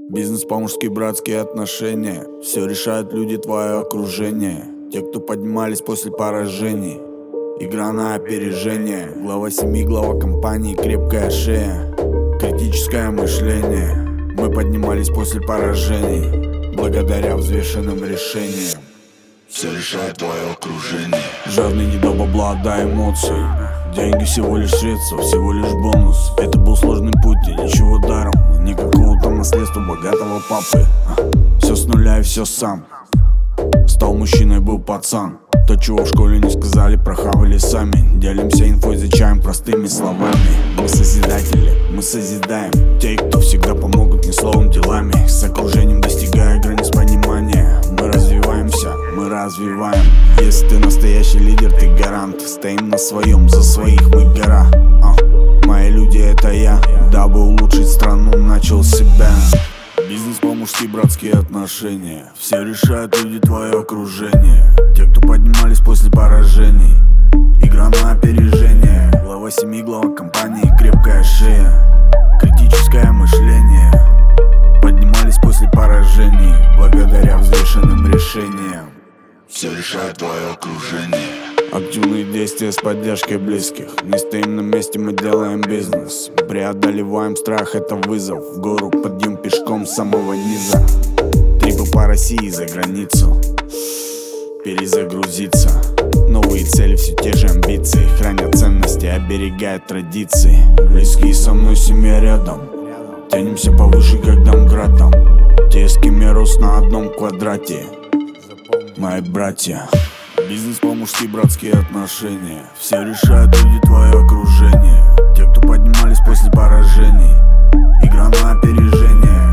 Бизнес по-мужски, братские отношения. Все решают люди, твое окружение. Те, кто поднимались после поражений. Игра на опережение. Глава семьи, глава компании, крепкая шея. Критическое мышление. Мы поднимались после поражений, благодаря взвешенным решениям. Все решает твое окружение. Жадный не до бабла, да эмоций. Деньги всего лишь средства, всего лишь бонус. Это был сложный путь, и ничего даром. Никакого там наследства богатого папы. Все с нуля и все сам. Стал мужчиной, был пацан. То, чего в школе не сказали, прохавали сами. Делимся инфой за чаем простыми словами. Мы созидатели, мы созидаем. Те, кто всегда помогут не словом, делами. С окружением достигая границ понимания. Мы развиваемся, мы развиваем. Если ты настоящий лидер, ты гарант. Стоим на своем, за своих мы гора. Мои люди это я. Дабы улучшить страну, начал с себя. Бизнес по-мужски, братские отношения. Все решают люди, твое окружение. Те, кто поднимались после поражений. Игра на опережение. Глава семьи, глава компании, крепкая шея. Критическое мышление. Поднимались после поражений, благодаря взвешенным решениям. Все решает твое окружение. Активные действия с поддержкой близких. Не стоим на месте, мы делаем бизнес. Преодолеваем страх, это вызов. В гору подъем пешком с самого низа. Трипы по России и за границу. Перезагрузиться. Новые цели, все те же амбиции. Хранят ценности, оберегают традиции. Близкие со мной, семья рядом. Тянемся повыше, как домградом. Те, с кем я рос на одном квадрате. Мои братья. Бизнес по-мужски, братские отношения. Все решают люди, твое окружение. Те, кто поднимались после поражений. Игра на опережение.